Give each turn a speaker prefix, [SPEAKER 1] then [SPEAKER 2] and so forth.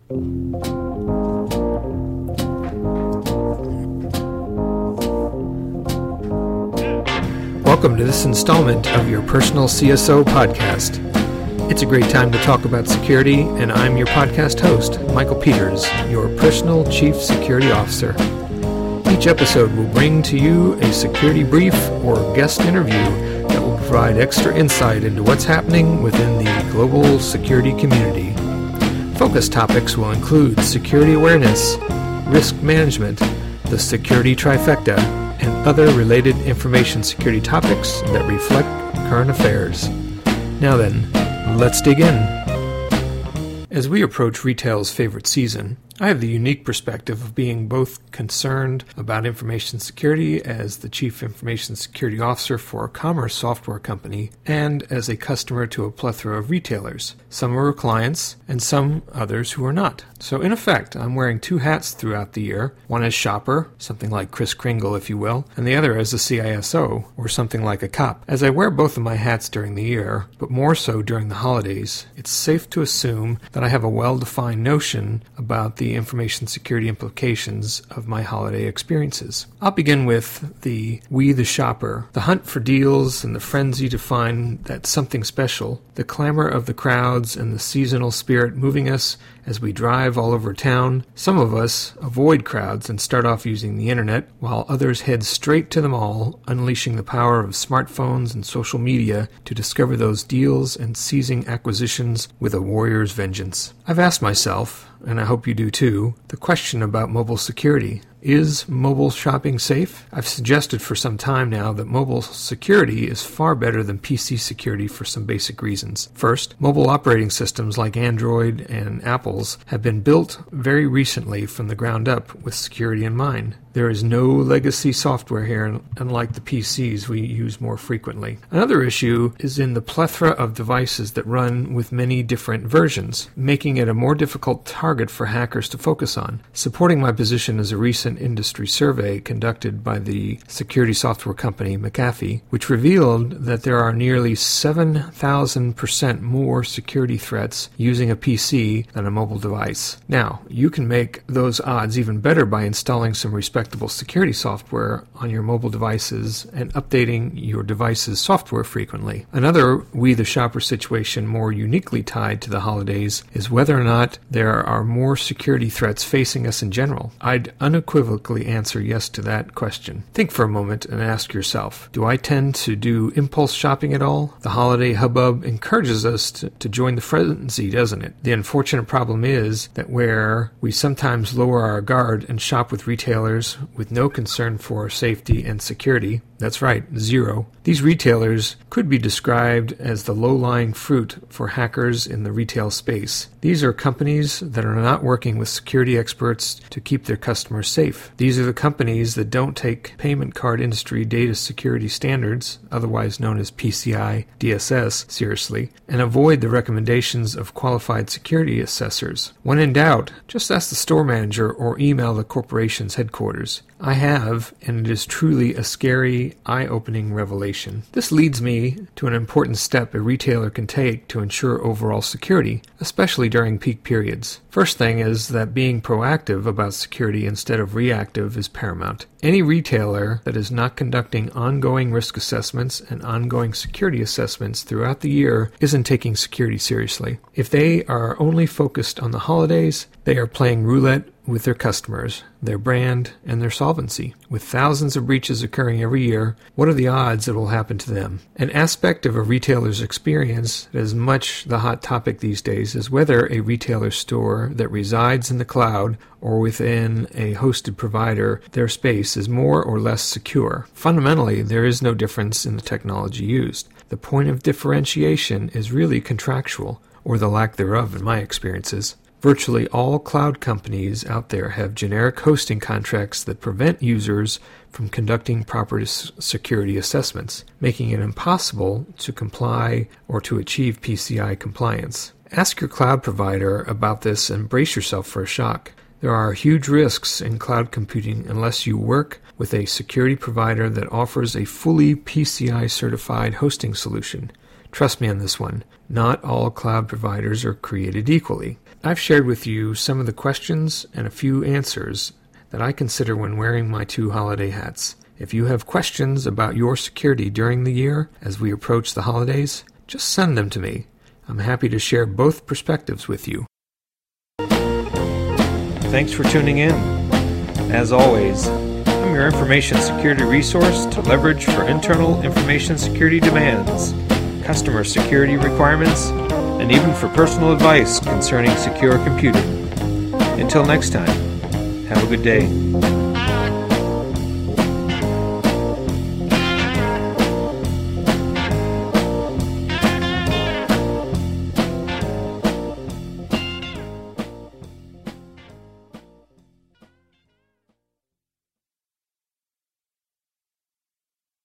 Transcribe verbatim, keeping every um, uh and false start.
[SPEAKER 1] Welcome to this installment of your Personal C S O podcast. It's a great time to talk about security, and I'm your podcast host, Michael Peters, your Personal Chief Security Officer. Each episode will bring to you a security brief or guest interview that will provide extra insight into what's happening within the global security community. Focus topics will include security awareness, risk management, the security trifecta, and other related information security topics that reflect current affairs. Now then, let's dig in. As we approach retail's favorite season, I have the unique perspective of being both concerned about information security as the Chief Information Security Officer for a commerce software company and as a customer to a plethora of retailers. Some are clients and some others who are not. So in effect, I'm wearing two hats throughout the year, one as shopper, something like Kris Kringle if you will, and the other as a C I S O, or something like a cop. As I wear both of my hats during the year, but more so during the holidays, it's safe to assume that I have a well-defined notion about the The information security implications of my holiday experiences. I'll begin with the we the shopper, the hunt for deals and the frenzy to find that something special, the clamor of the crowds and the seasonal spirit moving us as we drive all over town. Some of us avoid crowds and start off using the internet, while others head straight to the mall, unleashing the power of smartphones and social media to discover those deals and seizing acquisitions with a warrior's vengeance. I've asked myself, and I hope you do too, the question about mobile security. Is mobile shopping safe? I've suggested for some time now that mobile security is far better than P C security for some basic reasons. First, mobile operating systems like Android and Apple's have been built very recently from the ground up with security in mind. There is no legacy software here, unlike the P Cs we use more frequently. Another issue is in the plethora of devices that run with many different versions, making it a more difficult target for hackers to focus on. Supporting my position as a recent industry survey conducted by the security software company McAfee, which revealed that there are nearly seven thousand percent more security threats using a P C than a mobile device. Now, you can make those odds even better by installing some respectable security software on your mobile devices and updating your device's software frequently. Another we the shopper situation more uniquely tied to the holidays is whether or not there are more security threats facing us in general. I'd unequivocally answer yes to that question. Think for a moment and ask yourself, do I tend to do impulse shopping at all? The holiday hubbub encourages us to, to join the frenzy, doesn't it? The unfortunate problem is that where we sometimes lower our guard and shop with retailers with no concern for safety and security, that's right, zero, these retailers could be described as the low-lying fruit for hackers in the retail space. These are companies that are not working with security experts to keep their customers safe. These are the companies that don't take payment card industry data security standards, otherwise known as P C I D S S, seriously, and avoid the recommendations of qualified security assessors. When in doubt, just ask the store manager or email the corporation's headquarters. I have, and it is truly a scary, eye-opening revelation. This leads me to an important step a retailer can take to ensure overall security, especially during peak periods. First thing is that being proactive about security instead of reactive is paramount. Any retailer that is not conducting ongoing risk assessments and ongoing security assessments throughout the year isn't taking security seriously. If they are only focused on the holidays, they are playing roulette with their customers, their brand, and their solvency. With thousands of breaches occurring every year, what are the odds that will happen to them? An aspect of a retailer's experience that is much the hot topic these days is whether a retailer store that resides in the cloud or within a hosted provider, their space is more or less secure. Fundamentally, there is no difference in the technology used. The point of differentiation is really contractual, or the lack thereof in my experiences. Virtually all cloud companies out there have generic hosting contracts that prevent users from conducting proper security assessments, making it impossible to comply or to achieve P C I compliance. Ask your cloud provider about this and brace yourself for a shock. There are huge risks in cloud computing unless you work with a security provider that offers a fully P C I certified hosting solution. Trust me on this one. Not all cloud providers are created equally. I've shared with you some of the questions and a few answers that I consider when wearing my two holiday hats. If you have questions about your security during the year as we approach the holidays, just send them to me. I'm happy to share both perspectives with you. Thanks for tuning in. As always, I'm your information security resource to leverage for internal information security demands, customer security requirements, and even for personal advice concerning secure computing. Until next time, have a good day.